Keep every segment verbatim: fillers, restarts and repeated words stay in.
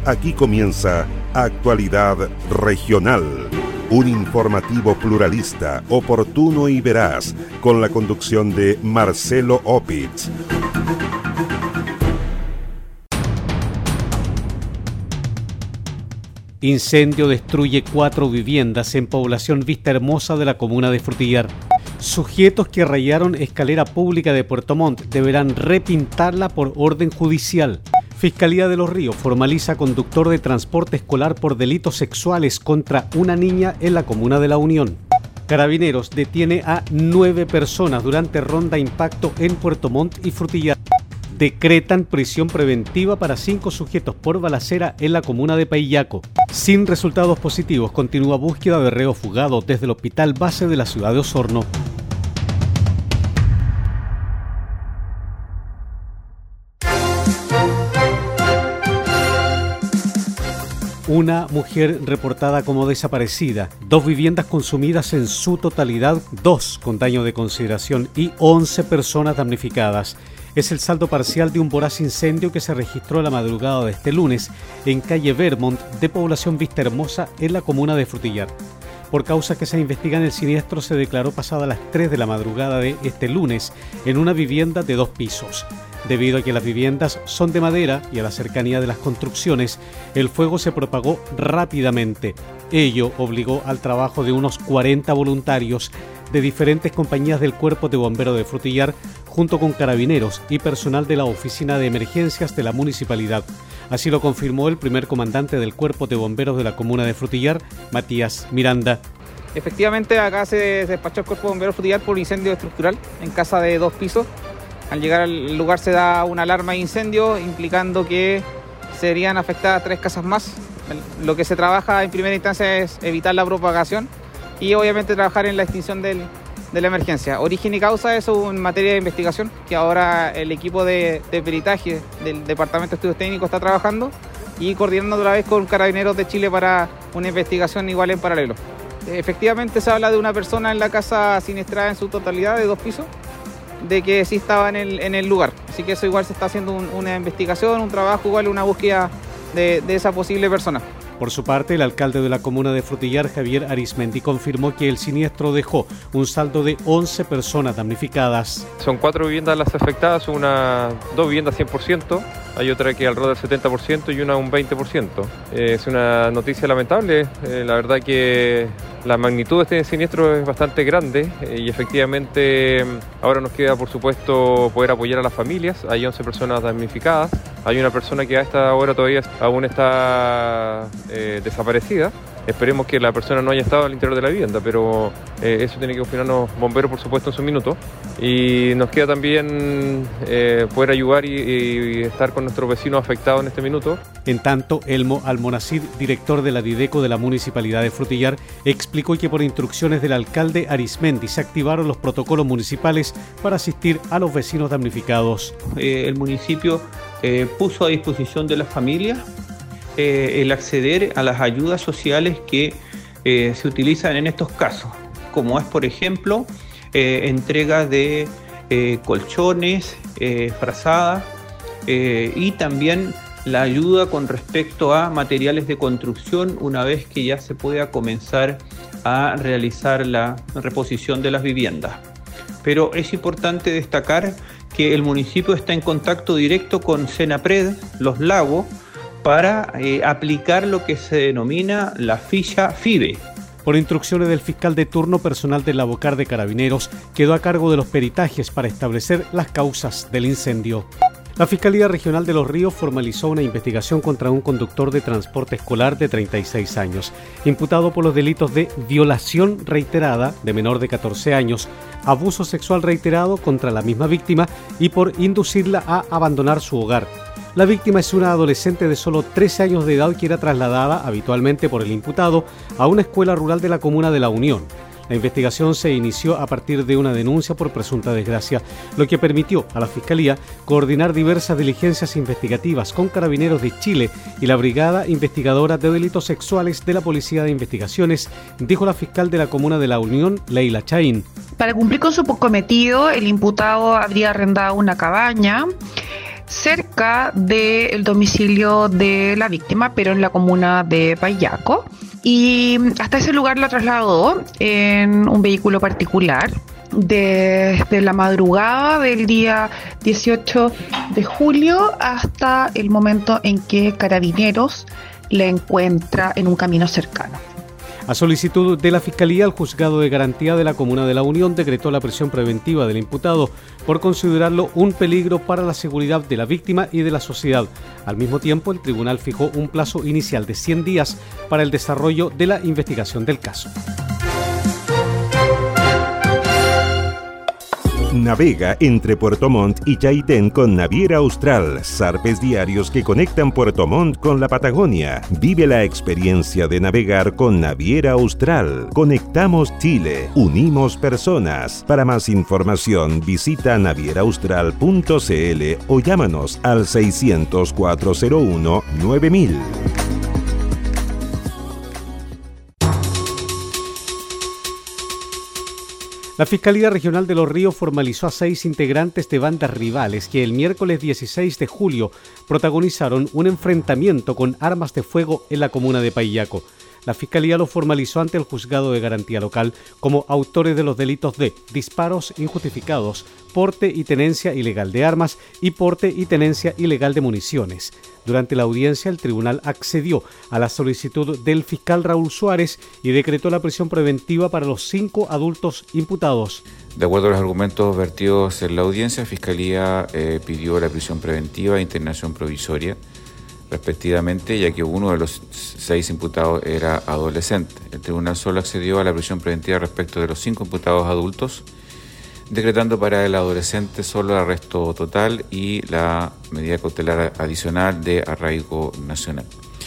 Aquí comienza Actualidad Regional, un informativo pluralista, oportuno y veraz, con la conducción de Marcelo Opitz. Incendio destruye cuatro viviendas en población Vista Hermosa de la comuna de Frutillar. Sujetos que rayaron escalera pública de Puerto Montt deberán repintarla por orden judicial. Fiscalía de Los Ríos formaliza conductor de transporte escolar por delitos sexuales contra una niña en la comuna de La Unión. Carabineros detiene a nueve personas durante ronda impacto en Puerto Montt y Frutillar. Decretan prisión preventiva para cinco sujetos por balacera en la comuna de Paillaco. Sin resultados positivos, continúa búsqueda de reo fugado desde el hospital base de la ciudad de Osorno. Una mujer reportada como desaparecida, dos viviendas consumidas en su totalidad, dos con daño de consideración y once personas damnificadas. Es el saldo parcial de un voraz incendio que se registró la madrugada de este lunes en calle Vermont de población Vista Hermosa en la comuna de Frutillar. Por causas que se investigan, el siniestro se declaró pasada las tres de la madrugada de este lunes en una vivienda de dos pisos. Debido a que las viviendas son de madera y a la cercanía de las construcciones, el fuego se propagó rápidamente. Ello obligó al trabajo de unos cuarenta voluntarios de diferentes compañías del Cuerpo de Bomberos de Frutillar, junto con carabineros y personal de la Oficina de Emergencias de la Municipalidad. Así lo confirmó el primer comandante del Cuerpo de Bomberos de la comuna de Frutillar, Matías Miranda. Efectivamente, acá se despachó el Cuerpo de Bomberos de Frutillar por incendio estructural en casa de dos pisos. Al llegar al lugar se da una alarma de incendio, implicando que serían afectadas tres casas más. Lo que se trabaja en primera instancia es evitar la propagación y obviamente trabajar en la extinción del, de la emergencia. Origen y causa es en materia de investigación, que ahora el equipo de, de peritaje del Departamento de Estudios Técnicos está trabajando y coordinando otra vez con Carabineros de Chile para una investigación igual en paralelo. Efectivamente se habla de una persona en la casa siniestrada en su totalidad, de dos pisos, de que sí estaba en el, en el lugar. Así que eso igual se está haciendo un, una investigación, un trabajo, igual una búsqueda de, de esa posible persona. Por su parte, el alcalde de la comuna de Frutillar, Javier Arismendi, confirmó que el siniestro dejó un saldo de once personas damnificadas. Son cuatro viviendas las afectadas, una, dos viviendas cien por ciento, hay otra que alrededor del setenta por ciento y una un veinte por ciento. Eh, es una noticia lamentable, eh, la verdad que la magnitud de este siniestro es bastante grande eh, y efectivamente ahora nos queda por supuesto poder apoyar a las familias. Hay once personas damnificadas, hay una persona que a esta hora todavía aún está eh, desaparecida. Esperemos que la persona no haya estado al interior de la vivienda, pero eh, eso tiene que confirmarnos bomberos, por supuesto, en su minuto. Y nos queda también eh, poder ayudar y, y estar con nuestros vecinos afectados en este minuto. En tanto, Elmo Almonacid, director de la Dideco de la Municipalidad de Frutillar, explicó que por instrucciones del alcalde Arismendi se activaron los protocolos municipales para asistir a los vecinos damnificados. Eh, el municipio eh, puso a disposición de las familias Eh, el acceder a las ayudas sociales que eh, se utilizan en estos casos, como es por ejemplo eh, entrega de eh, colchones, eh, frazadas eh, y también la ayuda con respecto a materiales de construcción una vez que ya se pueda comenzar a realizar la reposición de las viviendas. Pero es importante destacar que el municipio está en contacto directo con Senapred, Los Lagos, para eh, aplicar lo que se denomina la ficha FIBE. Por instrucciones del fiscal de turno, personal del Labocar de Carabineros quedó a cargo de los peritajes para establecer las causas del incendio. La Fiscalía Regional de Los Ríos formalizó una investigación contra un conductor de transporte escolar de treinta y seis años, imputado por los delitos de violación reiterada de menor de catorce años, abuso sexual reiterado contra la misma víctima y por inducirla a abandonar su hogar. La víctima es una adolescente de solo trece años de edad que era trasladada habitualmente por el imputado a una escuela rural de la comuna de La Unión. La investigación se inició a partir de una denuncia por presunta desgracia, lo que permitió a la Fiscalía coordinar diversas diligencias investigativas con Carabineros de Chile y la Brigada Investigadora de Delitos Sexuales de la Policía de Investigaciones, dijo la fiscal de la comuna de La Unión, Leila Chaín. Para cumplir con su cometido, el imputado habría arrendado una cabaña cerca del domicilio de la víctima, pero en la comuna de Payaco. Y hasta ese lugar la trasladó en un vehículo particular desde la madrugada del día dieciocho de julio hasta el momento en que Carabineros la encuentra en un camino cercano. A solicitud de la Fiscalía, el Juzgado de Garantía de la Comuna de la Unión decretó la prisión preventiva del imputado por considerarlo un peligro para la seguridad de la víctima y de la sociedad. Al mismo tiempo, el tribunal fijó un plazo inicial de cien días para el desarrollo de la investigación del caso. Navega entre Puerto Montt y Chaitén con Naviera Austral, zarpes diarios que conectan Puerto Montt con la Patagonia. Vive la experiencia de navegar con Naviera Austral. Conectamos Chile, unimos personas. Para más información visita naviera austral punto c l o llámanos al seiscientos, cuatrocientos uno, nueve mil. La Fiscalía Regional de Los Ríos formalizó a seis integrantes de bandas rivales que el miércoles dieciséis de julio protagonizaron un enfrentamiento con armas de fuego en la comuna de Payaco. La Fiscalía los formalizó ante el Juzgado de Garantía Local como autores de los delitos de disparos injustificados, porte y tenencia ilegal de armas y porte y tenencia ilegal de municiones. Durante la audiencia, el tribunal accedió a la solicitud del fiscal Raúl Suárez y decretó la prisión preventiva para los cinco adultos imputados. De acuerdo a los argumentos vertidos en la audiencia, Fiscalía eh, pidió la prisión preventiva e internación provisoria, respectivamente, ya que uno de los seis imputados era adolescente. El tribunal solo accedió a la prisión preventiva respecto de los cinco imputados adultos, decretando para el adolescente solo el arresto total y la medida cautelar adicional de arraigo nacional,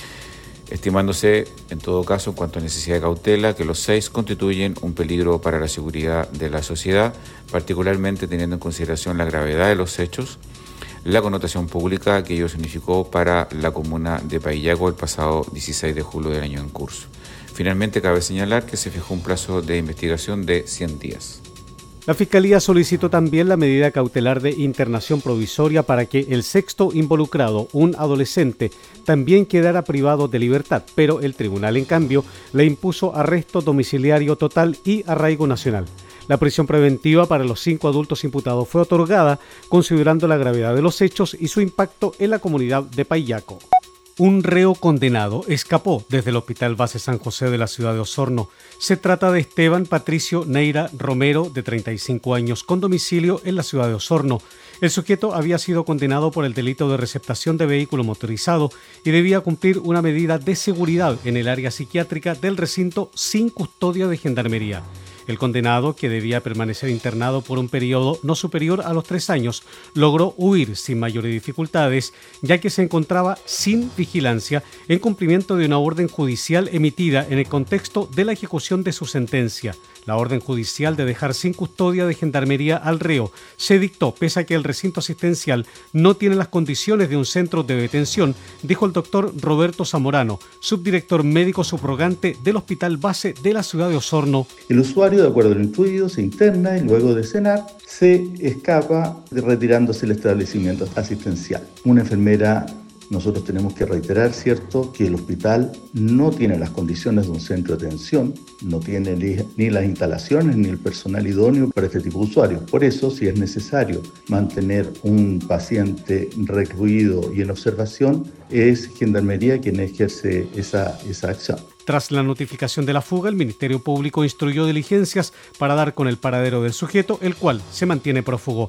estimándose, en todo caso, en cuanto a necesidad de cautela, que los seis constituyen un peligro para la seguridad de la sociedad, particularmente teniendo en consideración la gravedad de los hechos, la connotación pública que ello significó para la comuna de Payaco el pasado dieciséis de julio del año en curso. Finalmente, cabe señalar que se fijó un plazo de investigación de cien días. La Fiscalía solicitó también la medida cautelar de internación provisoria para que el sexto involucrado, un adolescente, también quedara privado de libertad, pero el tribunal, en cambio, le impuso arresto domiciliario total y arraigo nacional. La prisión preventiva para los cinco adultos imputados fue otorgada considerando la gravedad de los hechos y su impacto en la comunidad de Payaco. Un reo condenado escapó desde el Hospital Base San José de la ciudad de Osorno. Se trata de Esteban Patricio Neira Romero, de treinta y cinco años, con domicilio en la ciudad de Osorno. El sujeto había sido condenado por el delito de receptación de vehículo motorizado y debía cumplir una medida de seguridad en el área psiquiátrica del recinto sin custodia de gendarmería. El condenado, que debía permanecer internado por un periodo no superior a los tres años, logró huir sin mayores dificultades, ya que se encontraba sin vigilancia en cumplimiento de una orden judicial emitida en el contexto de la ejecución de su sentencia. La orden judicial de dejar sin custodia de gendarmería al reo se dictó pese a que el recinto asistencial no tiene las condiciones de un centro de detención, dijo el doctor Roberto Zamorano, subdirector médico subrogante del Hospital Base de la ciudad de Osorno. El usuario, de acuerdo a lo instruido, se interna y luego de cenar se escapa retirándose el establecimiento asistencial. Una enfermera, nosotros tenemos que reiterar, ¿cierto?, que el hospital no tiene las condiciones de un centro de atención, no tiene ni las instalaciones ni el personal idóneo para este tipo de usuarios. Por eso, si es necesario mantener un paciente recluido y en observación, es Gendarmería quien ejerce esa, esa acción. Tras la notificación de la fuga, el Ministerio Público instruyó diligencias para dar con el paradero del sujeto, el cual se mantiene prófugo.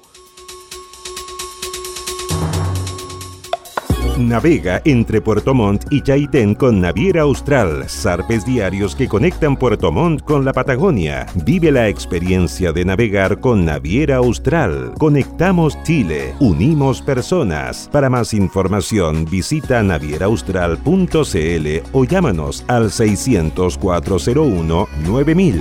Navega entre Puerto Montt y Chaitén con Naviera Austral, zarpes diarios que conectan Puerto Montt con la Patagonia. Vive la experiencia de navegar con Naviera Austral. Conectamos Chile, unimos personas. Para más información visita naviera austral punto c l o llámanos al seiscientos, cuatrocientos uno, nueve mil.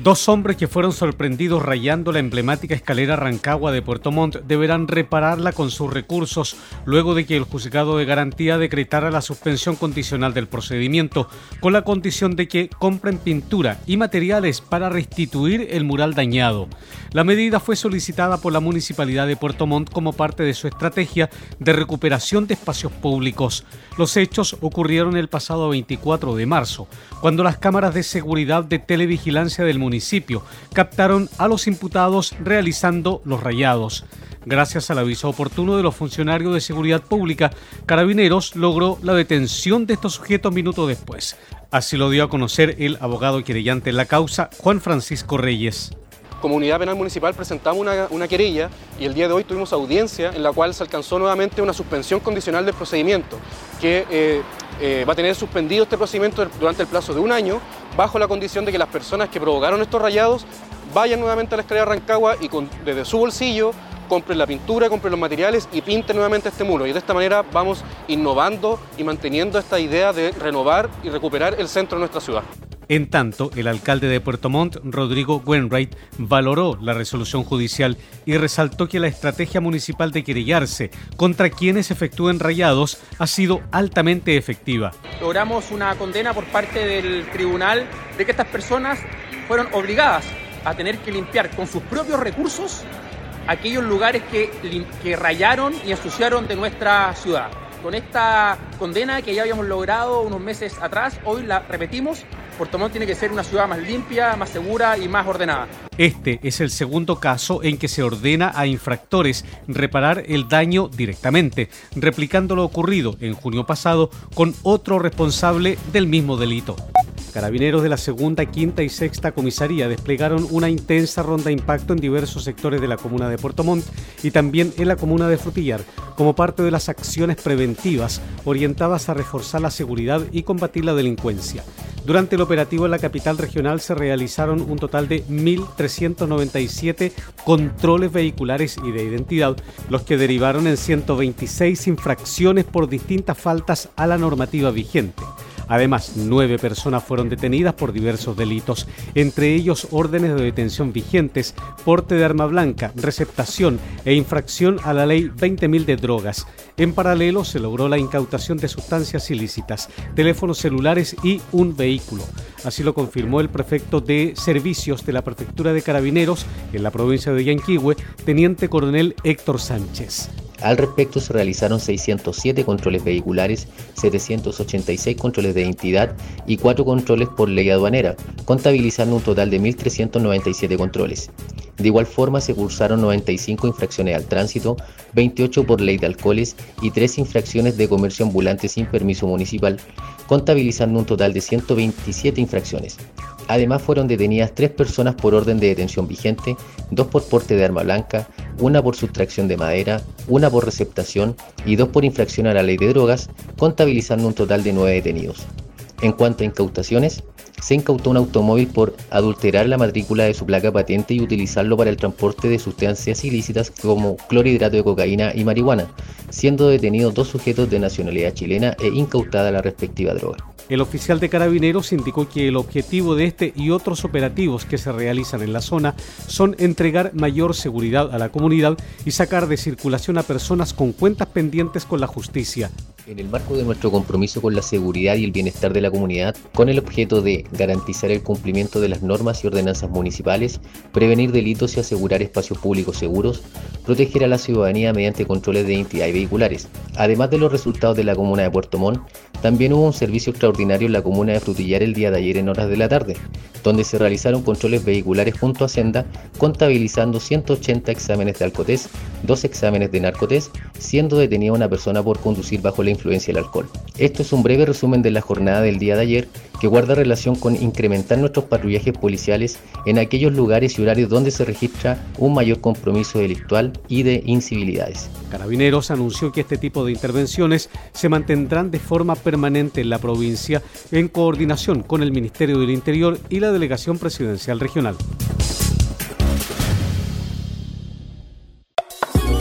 Dos hombres que fueron sorprendidos rayando la emblemática escalera Rancagua de Puerto Montt deberán repararla con sus recursos luego de que el juzgado de garantía decretara la suspensión condicional del procedimiento, con la condición de que compren pintura y materiales para restituir el mural dañado. La medida fue solicitada por la Municipalidad de Puerto Montt como parte de su estrategia de recuperación de espacios públicos. Los hechos ocurrieron el pasado veinticuatro de marzo, cuando las cámaras de seguridad de televigilancia del municipio captaron a los imputados realizando los rayados. Gracias al aviso oportuno de los funcionarios de seguridad pública, Carabineros logró la detención de estos sujetos minutos después. Así lo dio a conocer el abogado querellante en la causa, Juan Francisco Reyes. Como Unidad Penal Municipal presentamos una, una querella y el día de hoy tuvimos audiencia en la cual se alcanzó nuevamente una suspensión condicional del procedimiento, que eh, eh, va a tener suspendido este procedimiento durante el plazo de un año, bajo la condición de que las personas que provocaron estos rayados vayan nuevamente a la escalera Rancagua y con, desde su bolsillo compren la pintura, compren los materiales y pinten nuevamente este muro. Y de esta manera vamos innovando y manteniendo esta idea de renovar y recuperar el centro de nuestra ciudad. En tanto, el alcalde de Puerto Montt, Rodrigo Wainwright, valoró la resolución judicial y resaltó que la estrategia municipal de querellarse contra quienes efectúen rayados ha sido altamente efectiva. Logramos una condena por parte del tribunal de que estas personas fueron obligadas a tener que limpiar con sus propios recursos aquellos lugares que, que rayaron y ensuciaron de nuestra ciudad. Con esta condena que ya habíamos logrado unos meses atrás, hoy la repetimos. Puerto Montt tiene que ser una ciudad más limpia, más segura y más ordenada. Este es el segundo caso en que se ordena a infractores reparar el daño directamente, replicando lo ocurrido en junio pasado con otro responsable del mismo delito. Carabineros de la segunda, quinta y sexta comisaría desplegaron una intensa ronda de impacto en diversos sectores de la comuna de Puerto Montt y también en la comuna de Frutillar, como parte de las acciones preventivas orientadas a reforzar la seguridad y combatir la delincuencia. Durante el operativo en la capital regional se realizaron un total de mil trescientos noventa y siete controles vehiculares y de identidad, los que derivaron en ciento veintiséis infracciones por distintas faltas a la normativa vigente. Además, nueve personas fueron detenidas por diversos delitos, entre ellos órdenes de detención vigentes, porte de arma blanca, receptación e infracción a la ley veinte mil de drogas. En paralelo, se logró la incautación de sustancias ilícitas, teléfonos celulares y un vehículo. Así lo confirmó el prefecto de Servicios de la Prefectura de Carabineros en la provincia de Yanquihue, teniente coronel Héctor Sánchez. Al respecto, se realizaron seiscientos siete controles vehiculares, setecientos ochenta y seis controles de identidad y cuatro controles por ley aduanera, contabilizando un total de mil trescientos noventa y siete controles. De igual forma, se cursaron noventa y cinco infracciones al tránsito, veintiocho por ley de alcoholes y tres infracciones de comercio ambulante sin permiso municipal, contabilizando un total de ciento veintisiete infracciones. Además, fueron detenidas tres personas por orden de detención vigente, dos por porte de arma blanca, una por sustracción de madera, una por receptación y dos por infracción a la ley de drogas, contabilizando un total de nueve detenidos. En cuanto a incautaciones, se incautó un automóvil por adulterar la matrícula de su placa patente y utilizarlo para el transporte de sustancias ilícitas como clorhidrato de cocaína y marihuana, siendo detenidos dos sujetos de nacionalidad chilena e incautada la respectiva droga. El oficial de Carabineros indicó que el objetivo de este y otros operativos que se realizan en la zona son entregar mayor seguridad a la comunidad y sacar de circulación a personas con cuentas pendientes con la justicia. En el marco de nuestro compromiso con la seguridad y el bienestar de la comunidad, con el objeto de garantizar el cumplimiento de las normas y ordenanzas municipales, prevenir delitos y asegurar espacios públicos seguros, proteger a la ciudadanía mediante controles de identidad y vehiculares. Además de los resultados de la comuna de Puerto Montt, también hubo un servicio extraordinario en la comuna de Frutillar el día de ayer en horas de la tarde, donde se realizaron controles vehiculares junto a Senda, contabilizando ciento ochenta exámenes de alcotest, dos exámenes de narcotest, siendo detenida una persona por conducir bajo la influencia del alcohol. Esto es un breve resumen de la jornada del día de ayer, que guarda relación con incrementar nuestros patrullajes policiales en aquellos lugares y horarios donde se registra un mayor compromiso delictual y de incivilidades. Carabineros anunció que este tipo de intervenciones se mantendrán de forma permanente en la provincia en coordinación con el Ministerio del Interior y la Delegación Presidencial Regional.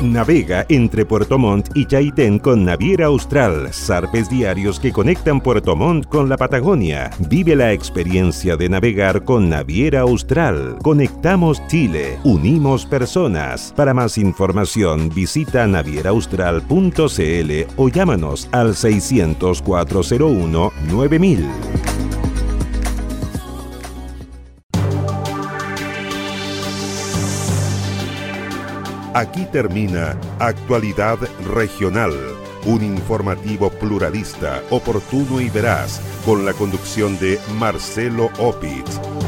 Navega entre Puerto Montt y Chaitén con Naviera Austral, zarpes diarios que conectan Puerto Montt con la Patagonia. Vive la experiencia de navegar con Naviera Austral. Conectamos Chile, unimos personas. Para más información visita naviera austral punto c l o llámanos al seiscientos, cuatrocientos uno, nueve mil. Aquí termina Actualidad Regional, un informativo pluralista, oportuno y veraz, con la conducción de Marcelo Opitz.